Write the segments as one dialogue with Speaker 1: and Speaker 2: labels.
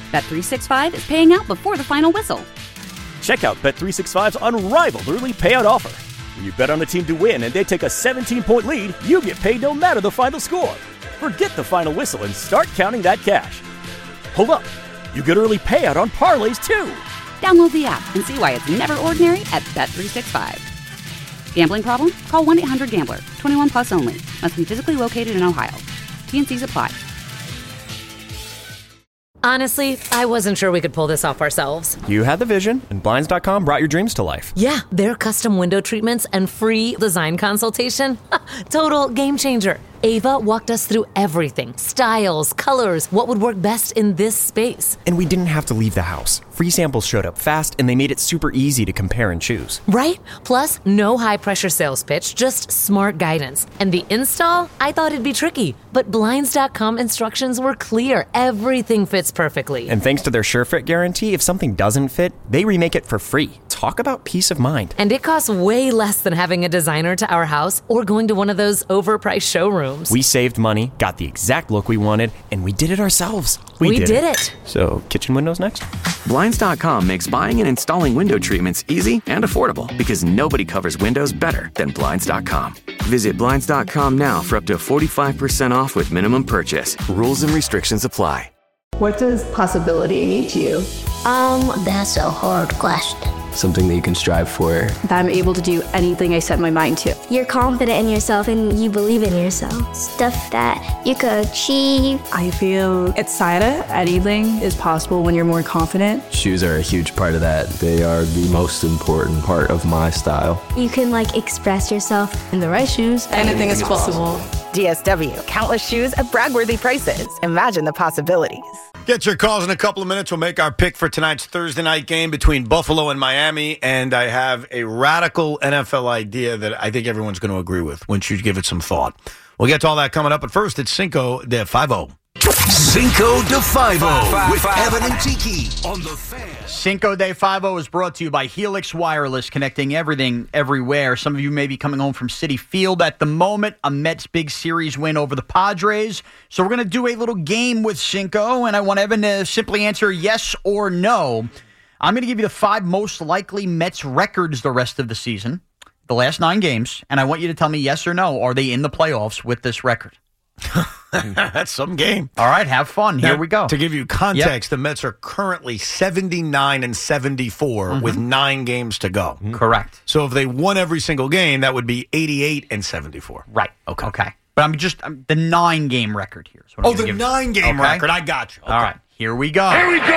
Speaker 1: Bet365 is paying out before the final whistle.
Speaker 2: Check out Bet365's unrivaled early payout offer. When you bet on a team to win and they take a 17-point lead, you get paid no matter the final score. Forget the final whistle and start counting that cash. Hold up. You get early payout on parlays, too.
Speaker 1: Download the app and see why it's never ordinary at Bet365. Gambling problem? Call 1-800-GAMBLER. 21 plus only. Must be physically located in Ohio. T&Cs apply.
Speaker 3: Honestly, I wasn't sure we could pull this off ourselves.
Speaker 4: You had the vision, and Blinds.com brought your dreams to life.
Speaker 3: Yeah, their custom window treatments and free design consultation. Total game changer. Ava walked us through everything. Styles, colors, what would work best in this space.
Speaker 4: And we didn't have to leave the house. Free samples showed up fast, and they made it super easy to compare and choose.
Speaker 3: Right? Plus, no high-pressure sales pitch, just smart guidance. And the install? I thought it'd be tricky. But Blinds.com instructions were clear. Everything fits perfectly.
Speaker 4: And thanks to their SureFit guarantee, if something doesn't fit, they remake it for free. Talk about peace of mind.
Speaker 3: And it costs way less than having a designer to our house or going to one of those overpriced showrooms.
Speaker 4: We saved money, got the exact look we wanted, and we did it ourselves.
Speaker 3: We did it.
Speaker 4: So, kitchen windows next?
Speaker 5: Blinds.com makes buying and installing window treatments easy and affordable because nobody covers windows better than Blinds.com. Visit Blinds.com now for up to 45% off with minimum purchase. Rules and restrictions apply.
Speaker 6: What does possibility mean to you?
Speaker 7: That's a hard question.
Speaker 8: Something that you can strive for.
Speaker 6: That I'm able to do anything I set my mind to.
Speaker 7: You're confident in yourself and you believe in yourself. Stuff that you could achieve.
Speaker 6: I feel excited. Anything is possible when you're more confident.
Speaker 8: Shoes are a huge part of that. They are the most important part of my style.
Speaker 7: You can express yourself.
Speaker 6: In the right shoes, anything is possible.
Speaker 9: DSW, countless shoes at brag-worthy prices. Imagine the possibilities.
Speaker 10: Get your calls in a couple of minutes. We'll make our pick for tonight's Thursday night game between Buffalo and Miami. And I have a radical NFL idea that I think everyone's going to agree with once you give it some thought. We'll get to all that coming up. But first, it's Cinco de 5-0.
Speaker 11: Cinco de 5-0 with Evan and Tiki on the Fan.
Speaker 12: Cinco de 5-0 is brought to you by Helix Wireless, connecting everything, everywhere. Some of you may be coming home from Citi Field at the moment, a Mets big series win over the Padres. So we're going to do a little game with Cinco, and I want Evan to simply answer yes or no. I'm going to give you the 5 most likely Mets records the rest of the season, the last 9 games, and I want you to tell me yes or no. Are they in the playoffs with this record?
Speaker 10: That's some game.
Speaker 12: All right, have fun. Here we go.
Speaker 10: To give you context, the Mets are currently 79-74 with 9 games to go.
Speaker 12: Correct.
Speaker 10: So if they won every single game, that would be 88-74.
Speaker 12: Right. Okay. But I'm the 9-game record here.
Speaker 10: The 9-game record. I got you. Okay.
Speaker 12: All right. Here we go.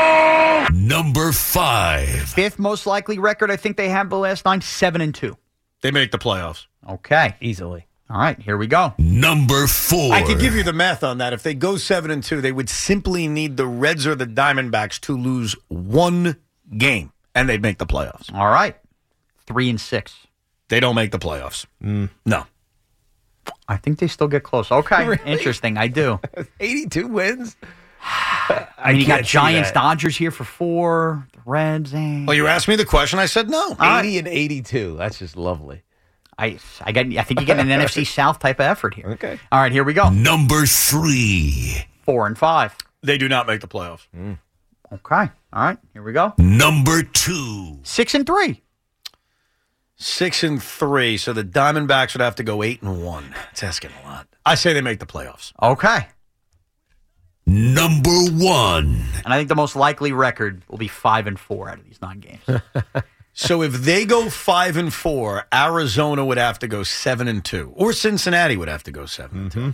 Speaker 11: Number 5.
Speaker 12: 5th most likely record. I think they have the last 9, 7-2.
Speaker 10: They make the playoffs.
Speaker 12: Okay.
Speaker 4: Easily.
Speaker 12: All right, here we go.
Speaker 11: Number 4.
Speaker 10: I could give you the math on that. If they go 7-2, they would simply need the Reds or the Diamondbacks to lose 1 game, and they'd make the playoffs.
Speaker 12: All right. 3-6.
Speaker 10: They don't make the playoffs. No.
Speaker 12: I think they still get close. Okay,
Speaker 13: Really?
Speaker 12: Interesting. I do.
Speaker 13: 82 wins?
Speaker 12: I mean, you got Giants, Dodgers here for 4, the Reds.
Speaker 10: Well, you asked me the question. I said no.
Speaker 13: 80 and 82. That's just lovely.
Speaker 12: I think you get an NFC South type of effort here.
Speaker 13: Okay.
Speaker 12: All right, here we go.
Speaker 11: Number 3.
Speaker 12: 4 and 5.
Speaker 10: They do not make the playoffs.
Speaker 12: Okay. All right, here we go.
Speaker 11: Number 2.
Speaker 12: 6 and 3.
Speaker 10: 6 and 3. So the Diamondbacks would have to go 8-1. It's asking a lot. I say they make the playoffs.
Speaker 12: Okay.
Speaker 11: Number 1.
Speaker 12: And I think the most likely record will be 5 and 4 out of these 9 games.
Speaker 10: So if they go 5-4, Arizona would have to go 7-2, or Cincinnati would have to go 7-2.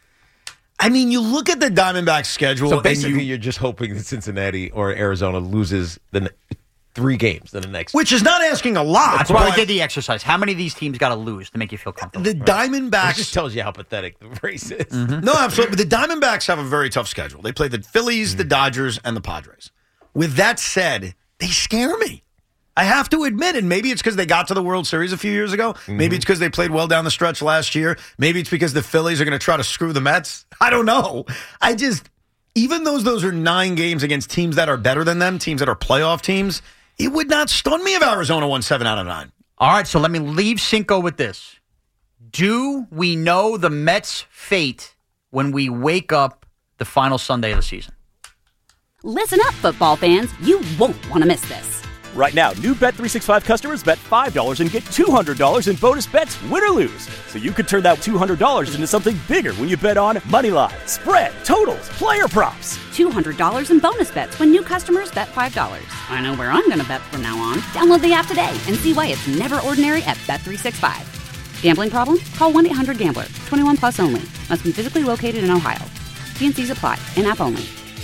Speaker 10: I mean, you look at the Diamondbacks schedule.
Speaker 13: So basically, you're just hoping that Cincinnati or Arizona loses the 3 games in the next.
Speaker 10: Which is not asking a lot.
Speaker 12: That's why I did the exercise. How many of these teams got to lose to make you feel comfortable?
Speaker 10: The Diamondbacks.
Speaker 13: It just tells you how pathetic the race is.
Speaker 10: No, absolutely. But the Diamondbacks have a very tough schedule. They play the Phillies, the Dodgers, and the Padres. With that said, they scare me. I have to admit, and maybe it's because they got to the World Series a few years ago. Maybe it's because they played well down the stretch last year. Maybe it's because the Phillies are going to try to screw the Mets. I don't know. Even though those are 9 games against teams that are better than them, teams that are playoff teams, it would not stun me if Arizona won 7 out of 9.
Speaker 12: All right, so let me leave Cinco with this. Do we know the Mets' fate when we wake up the final Sunday of the season?
Speaker 1: Listen up, football fans. You won't want to miss this.
Speaker 2: Right now, new Bet365 customers bet $5 and get $200 in bonus bets, win or lose. So you could turn that $200 into something bigger when you bet on money line, spread, totals, player props.
Speaker 1: $200 in bonus bets when new customers bet $5. I know where I'm going to bet from now on. Download the app today and see why it's never ordinary at Bet365. Gambling problem? Call 1-800-GAMBLER. 21 plus only. Must be physically located in Ohio. T&Cs apply. In-app only.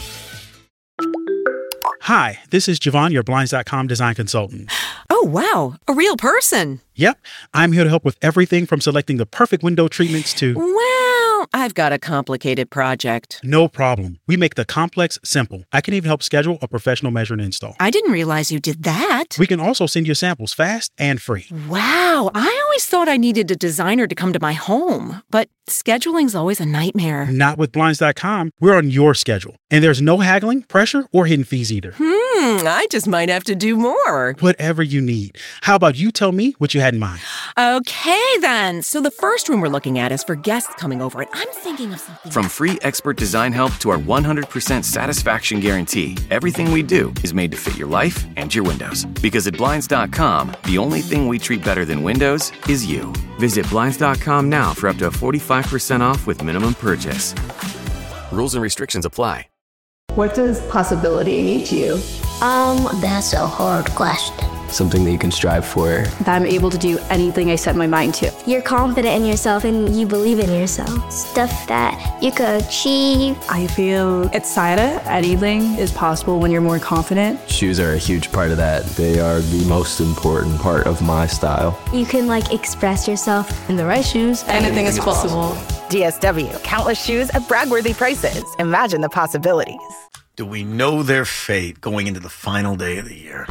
Speaker 14: Hi, this is Javon, your Blinds.com design consultant.
Speaker 15: Oh, wow. A real person.
Speaker 14: Yep. I'm here to help with everything from selecting the perfect window treatments to...
Speaker 15: Well, I've got a complicated project.
Speaker 14: No problem. We make the complex simple. I can even help schedule a professional measure and install.
Speaker 15: I didn't realize you did that.
Speaker 14: We can also send you samples fast and free.
Speaker 15: Wow. I always thought I needed a designer to come to my home, but scheduling's always a nightmare.
Speaker 14: Not with Blinds.com. We're on your schedule. And there's no haggling, pressure, or hidden fees either.
Speaker 15: I just might have to do more.
Speaker 14: Whatever you need. How about you tell me what you had in mind?
Speaker 15: Okay, then. So the first room we're looking at is for guests coming over, and I'm thinking of something.
Speaker 5: From free expert design help to our 100% satisfaction guarantee, everything we do is made to fit your life and your windows. Because at Blinds.com, the only thing we treat better than windows is you. Visit Blinds.com now for up to 45% off with minimum purchase. Rules and restrictions apply.
Speaker 6: What does possibility mean to you?
Speaker 7: That's a hard question.
Speaker 8: Something that you can strive for.
Speaker 6: That I'm able to do anything I set my mind to.
Speaker 7: You're confident in yourself and you believe in yourself. Stuff that you could achieve.
Speaker 6: I feel at SIDA, anything is possible when you're more confident.
Speaker 8: Shoes are a huge part of that. They are the most important part of my style.
Speaker 7: You can express yourself.
Speaker 6: In the right shoes, anything is possible.
Speaker 9: DSW, countless shoes at brag-worthy prices. Imagine the possibilities.
Speaker 10: Do we know their fate going into the final day of the year?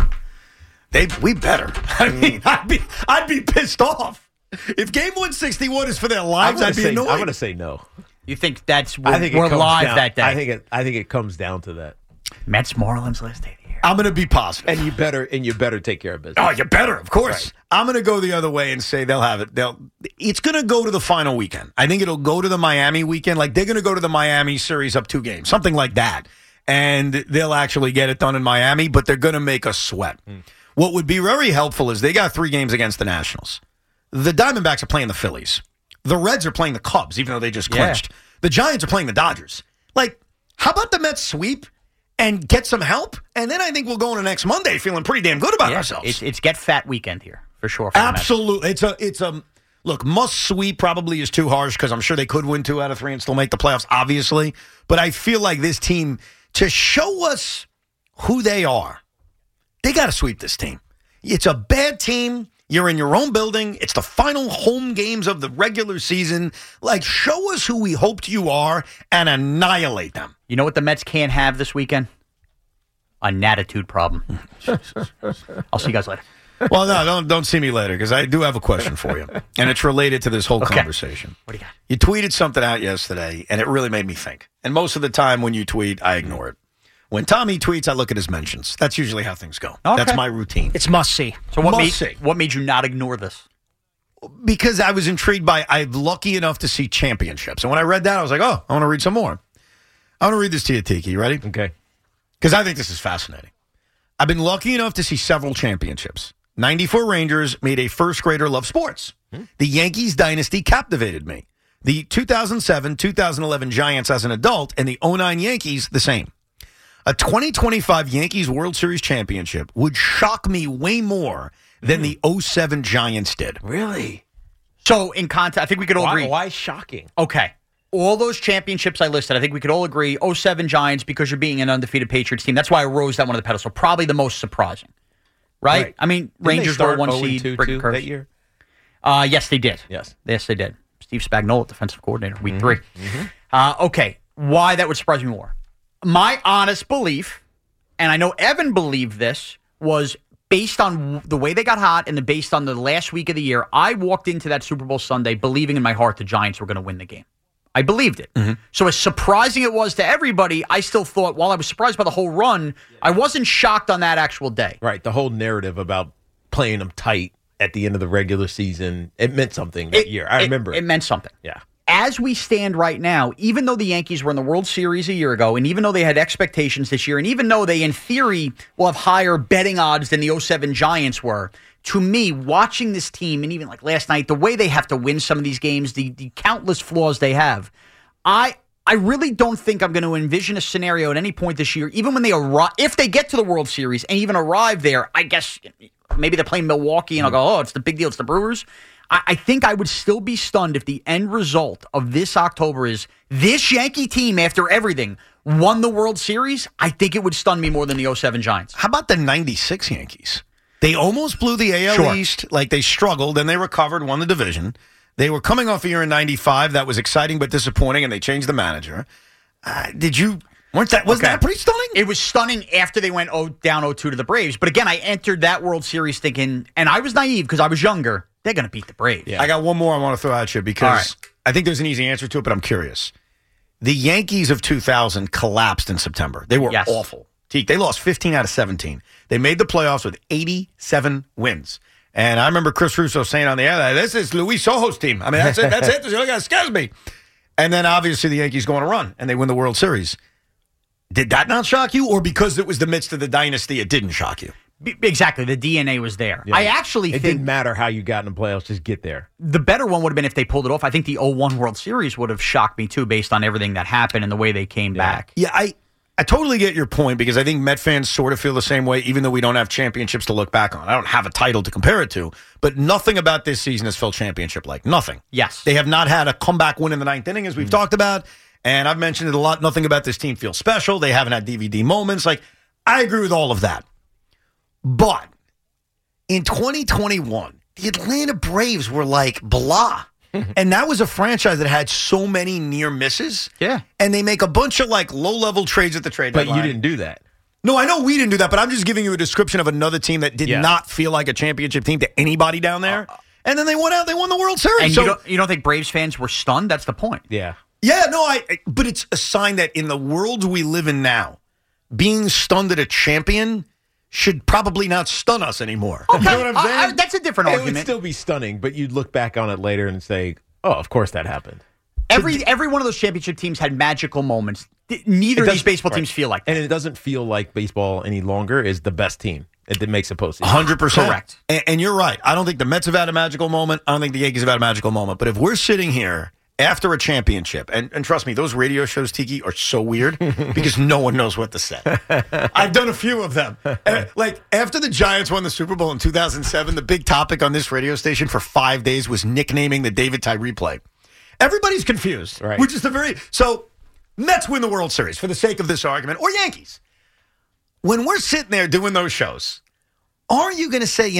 Speaker 10: We better. I mean, I'd be pissed off. If game 161 is for their lives, I'd be annoyed.
Speaker 13: I'm going to say no.
Speaker 12: You think that's
Speaker 13: I think
Speaker 12: we're
Speaker 13: it comes
Speaker 12: live
Speaker 13: down,
Speaker 12: that day?
Speaker 13: I think it comes down to that.
Speaker 12: Mets Marlins last day of the year.
Speaker 10: I'm going to be positive.
Speaker 13: And you better take care of business.
Speaker 10: Oh, you better, of course.
Speaker 13: Right.
Speaker 10: I'm going to go the other way and say they'll have it. It's going to go to the final weekend. I think it'll go to the Miami weekend. They're going to go to the Miami series up 2 games, something like that. And they'll actually get it done in Miami, but they're going to make us sweat. What would be very helpful is they got 3 games against the Nationals. The Diamondbacks are playing the Phillies. The Reds are playing the Cubs, even though they just clinched. Yeah. The Giants are playing the Dodgers. How about the Mets sweep and get some help? And then I think we'll go into next Monday feeling pretty damn good about ourselves.
Speaker 12: It's get fat weekend here, for sure. For
Speaker 10: absolutely. It's a look, must sweep probably is too harsh because I'm sure they could win 2 out of 3 and still make the playoffs, obviously. But I feel like this team, to show us who they are, they got to sweep this team. It's a bad team. You're in your own building. It's the final home games of the regular season. Show us who we hoped you are and annihilate them.
Speaker 12: You know what the Mets can't have this weekend? An attitude problem. I'll see you guys later.
Speaker 10: Well, no, don't see me later because I do have a question for you. And it's related to this whole conversation.
Speaker 12: What do you got?
Speaker 10: You tweeted something out yesterday, and it really made me think. And most of the time when you tweet, I ignore it. When Tommy tweets, I look at his mentions. That's usually how things go.
Speaker 12: Okay.
Speaker 10: That's my routine.
Speaker 12: It's must-see. So what made you not ignore this?
Speaker 10: Because I was intrigued by, I'm lucky enough to see championships. And when I read that, I was like, oh, I want to read some more. I want to read this to you, Tiki. You ready?
Speaker 13: Okay.
Speaker 10: Because I think this is fascinating. I've been lucky enough to see several championships. 94 Rangers made a first grader love sports. The Yankees dynasty captivated me. The 2007-2011 Giants as an adult and the 2009 Yankees the same. A 2025 Yankees World Series championship would shock me way more than the 2007 Giants did.
Speaker 13: Really?
Speaker 12: So in context, I think we could all agree.
Speaker 13: Why shocking?
Speaker 12: Okay. All those championships I listed, I think we could all agree, 2007 Giants, because you're being an undefeated Patriots team. That's why I rose that one to the pedestal. Probably the most surprising. Right? I mean,
Speaker 13: Didn't
Speaker 12: Rangers were 1 seed.
Speaker 13: that year?
Speaker 12: Yes, they did.
Speaker 13: Yes,
Speaker 12: they did. Steve Spagnuolo, defensive coordinator, week 3. Okay. Why that would surprise me more? My honest belief, and I know Evan believed this, was based on the way they got hot and based on the last week of the year. I walked into that Super Bowl Sunday believing in my heart the Giants were going to win the game. I believed it. So as surprising it was to everybody, I still thought, while I was surprised by the whole run, I wasn't shocked on that actual day.
Speaker 13: Right. The whole narrative about playing them tight at the end of the regular season, it meant something that year. I remember
Speaker 12: it meant something.
Speaker 13: Yeah.
Speaker 12: as we stand right now, even though the Yankees were in the World Series a year ago, and even though they had expectations this year, and even though they, in theory, will have higher betting odds than the 07 Giants were, to me, watching this team, and even like last night, the way they have to win some of these games, the countless flaws they have, I really don't think I'm going to envision a scenario at any point this year, even when they arrive, if they get to the World Series and even arrive there, I guess maybe they're playing Milwaukee and I'll go, oh, it's the big deal, it's the Brewers. I think I would still be stunned if the end result of this October is this Yankee team, after everything, won the World Series. I think it would stun me more than the 07 Giants.
Speaker 10: How about the 96 Yankees? They almost blew the AL East. Like, they struggled, and they recovered, won the division. They were coming off a year in 95 that was exciting but disappointing, and they changed the manager. Was that pretty stunning?
Speaker 12: It was stunning after they went down 0-2 to the Braves. But again, I entered that World Series thinking, and I was naive because I was younger, they're going to beat the Braves.
Speaker 10: Yeah. I got one more I want to throw at you because I think there's an easy answer to it, but I'm curious. The Yankees of 2000 collapsed in September. They were awful. They lost 15 out of 17. They made the playoffs with 87 wins. And I remember Chris Russo saying on the air, this is Luis Sojo's team. I mean, that's it. That's it. Look at it scares me. And then obviously the Yankees go on a run, and they win the World Series. Did that not shock you? Or because it was the midst of the dynasty, it didn't shock you?
Speaker 12: Exactly. The DNA was there.
Speaker 13: Yeah.
Speaker 12: I actually think...
Speaker 13: It didn't matter how you got in the playoffs, just get there.
Speaker 12: The better one would have been if they pulled it off. I think the 01 World Series would have shocked me, too, based on everything that happened and the way they came back.
Speaker 10: Yeah, I totally get your point because I think Met fans sort of feel the same way, even though we don't have championships to look back on. I don't have a title to compare it to, but nothing about this season has felt championship-like. Nothing.
Speaker 12: Yes.
Speaker 10: They have not had a comeback win in the ninth inning, as we've talked about, and I've mentioned it a lot. Nothing about this team feels special. They haven't had DVD moments. Like, I agree with all of that. But in 2021, the Atlanta Braves were like, blah. And that was a franchise that had so many near misses.
Speaker 12: Yeah.
Speaker 10: And they make a bunch of like low-level trades at the trade deadline.
Speaker 13: But you didn't do that.
Speaker 10: No, I know we didn't do that, but I'm just giving you a description of another team that did not feel like a championship team to anybody down there. And then they went out, they won the World Series.
Speaker 12: And you don't think Braves fans were stunned? That's the point.
Speaker 13: Yeah.
Speaker 10: Yeah, no, but it's a sign that in the world we live in now, being stunned at a champion should probably not stun us anymore.
Speaker 12: Okay.
Speaker 10: You know what I'm saying?
Speaker 12: That's a different argument.
Speaker 13: It would still be stunning, but you'd look back on it later and say, oh, of course that happened.
Speaker 12: Every one of those championship teams had magical moments. Neither of these baseball teams feel like that.
Speaker 13: And it doesn't feel like baseball any longer is the best team. It makes a postseason.
Speaker 10: 100%.
Speaker 12: Correct.
Speaker 10: And you're right. I don't think the Mets have had a magical moment. I don't think the Yankees have had a magical moment. But if we're sitting here after a championship, and trust me, those radio shows, Tiki, are so weird because no one knows what to say. I've done a few of them. Like, after the Giants won the Super Bowl in 2007, the big topic on this radio station for 5 days was nicknaming the David Tyree play. Everybody's confused,
Speaker 13: right?
Speaker 10: Which is so Mets win the World Series for the sake of this argument, or Yankees. When we're sitting there doing those shows, are you going to say,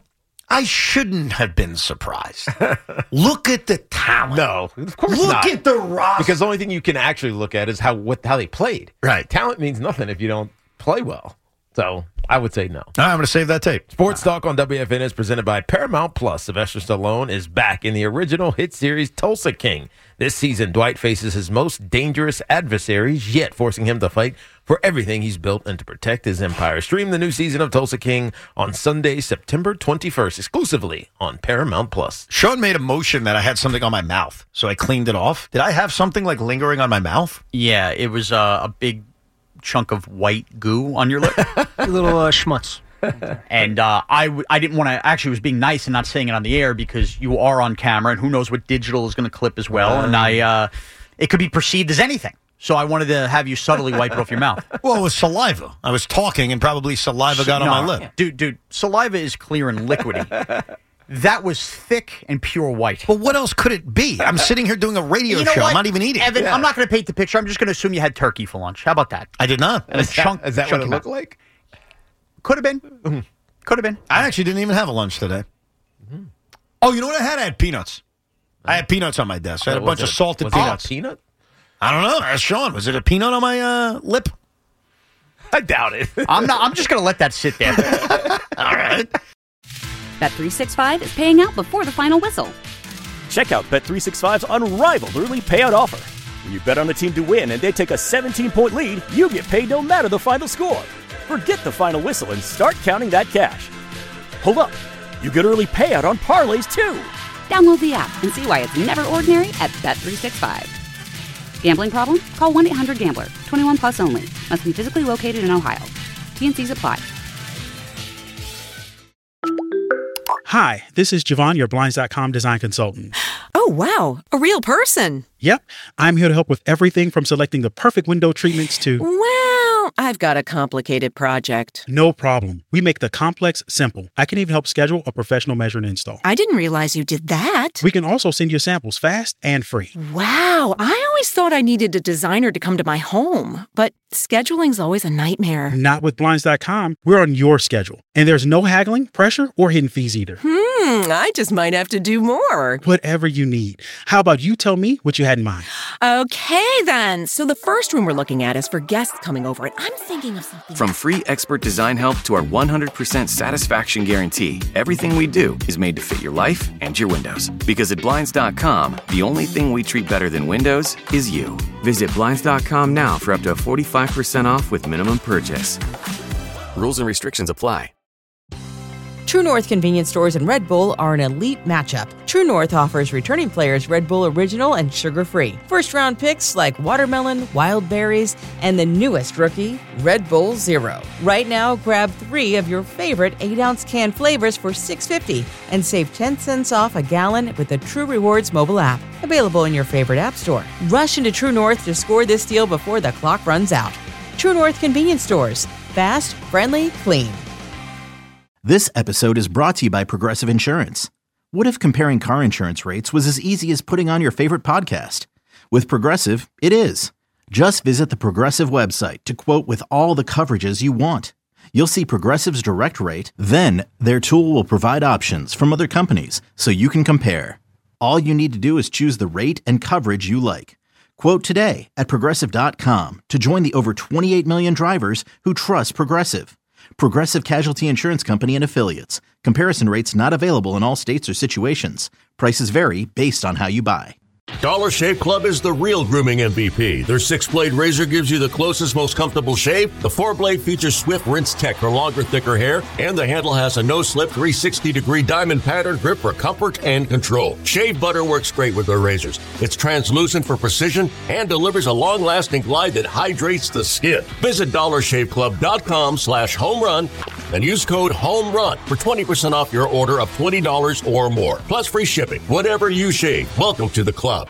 Speaker 10: I shouldn't have been surprised? Look at the talent.
Speaker 13: No, of course
Speaker 10: not. Look at the roster.
Speaker 13: Because the only thing you can actually look at is how they played.
Speaker 10: Right.
Speaker 13: Talent means nothing if you don't play well. So I would say no.
Speaker 10: All right, I'm going to save that tape.
Speaker 13: Sports Talk on WFN is presented by Paramount Plus. Sylvester Stallone is back in the original hit series Tulsa King. This season, Dwight faces his most dangerous adversaries yet, forcing him to fight for everything he's built and to protect his empire. Stream the new season of Tulsa King on Sunday, September 21st, exclusively on Paramount Plus.
Speaker 10: Sean made a motion that I had something on my mouth, so I cleaned it off. Did I have something like lingering on my mouth?
Speaker 12: Yeah, it was a big chunk of white goo on your lip.
Speaker 16: A little schmutz.
Speaker 12: And I didn't want to, actually was being nice and not saying it on the air because you are on camera and who knows what digital is going to clip as well. And it could be perceived as anything. So I wanted to have you subtly wipe it off your mouth.
Speaker 10: Well, it was saliva. I was talking and probably saliva got on my lip.
Speaker 12: Dude, saliva is clear and liquidy. That was thick and pure white.
Speaker 10: But what else could it be? I'm sitting here doing a radio show. I'm not even eating.
Speaker 12: Evan, I'm not going to paint the picture. I'm just going to assume you had turkey for lunch. How about that?
Speaker 10: I did not.
Speaker 12: And
Speaker 13: is that what it looked like?
Speaker 12: Could have been. Could have been.
Speaker 10: I actually didn't even have a lunch today. Mm-hmm. Oh, you know what I had? I had peanuts. I had peanuts on my desk. I had a bunch of salted peanuts.
Speaker 13: Peanut?
Speaker 10: I don't know. Ask Sean. Was it a peanut on my lip?
Speaker 13: I doubt it.
Speaker 12: I'm just going to let that sit there.
Speaker 10: All right.
Speaker 1: Bet365 is paying out before the final whistle.
Speaker 2: Check out Bet365's unrivaled early payout offer. When you bet on a team to win and they take a 17-point lead, you get paid no matter the final score. Forget the final whistle and start counting that cash. Hold up. You get early payout on parlays, too.
Speaker 1: Download the app and see why it's never ordinary at Bet365. Gambling problem? Call 1-800-GAMBLER. 21 plus only. Must be physically located in Ohio. T&Cs apply.
Speaker 14: Hi, this is Javon, your Blinds.com design consultant.
Speaker 15: Oh, wow. A real person.
Speaker 14: Yep. I'm here to help with everything from selecting the perfect window treatments to...
Speaker 15: Well, I've got a complicated project.
Speaker 14: No problem. We make the complex simple. I can even help schedule a professional measure and install.
Speaker 15: I didn't realize you did that.
Speaker 14: We can also send you samples fast and free.
Speaker 15: Wow. I always thought I needed a designer to come to my home, but scheduling's always a nightmare.
Speaker 14: Not with Blinds.com. We're on your schedule. And there's no haggling, pressure, or hidden fees either.
Speaker 15: I just might have to do more.
Speaker 14: Whatever you need. How about you tell me what you had in mind?
Speaker 15: Okay, then. So the first room we're looking at is for guests coming over, and I'm thinking of something.
Speaker 5: From free expert design help to our 100% satisfaction guarantee, everything we do is made to fit your life and your windows. Because at Blinds.com, the only thing we treat better than windows is you. Visit Blinds.com now for up to 45% off with minimum purchase. Rules and restrictions apply.
Speaker 16: True North convenience stores and Red Bull are an elite matchup. True North offers returning players Red Bull Original and sugar-free. First-round picks like watermelon, wild berries, and the newest rookie, Red Bull Zero. Right now, grab 3 of your favorite 8-ounce can flavors for $6.50 and save 10 cents off a gallon with the True Rewards mobile app. Available in your favorite app store. Rush into True North to score this deal before the clock runs out. True North convenience stores. Fast, friendly, clean.
Speaker 17: This episode is brought to you by Progressive Insurance. What if comparing car insurance rates was as easy as putting on your favorite podcast? With Progressive, it is. Just visit the Progressive website to quote with all the coverages you want. You'll see Progressive's direct rate, then their tool will provide options from other companies so you can compare. All you need to do is choose the rate and coverage you like. Quote today at Progressive.com to join the over 28 million drivers who trust Progressive. Progressive Casualty Insurance Company and Affiliates. Comparison rates not available in all states or situations. Prices vary based on how you buy.
Speaker 18: Dollar Shave Club is the real grooming MVP. Their 6-blade razor gives you the closest, most comfortable shave. The 4-blade features swift rinse tech for longer, thicker hair. And the handle has a no-slip 360-degree diamond pattern grip for comfort and control. Shave butter works great with their razors. It's translucent for precision and delivers a long-lasting glide that hydrates the skin. Visit DollarShaveClub.com/homerun and use code HOMERUN for 20% off your order of $20 or more. Plus free shipping. Whatever you shave, welcome to the club.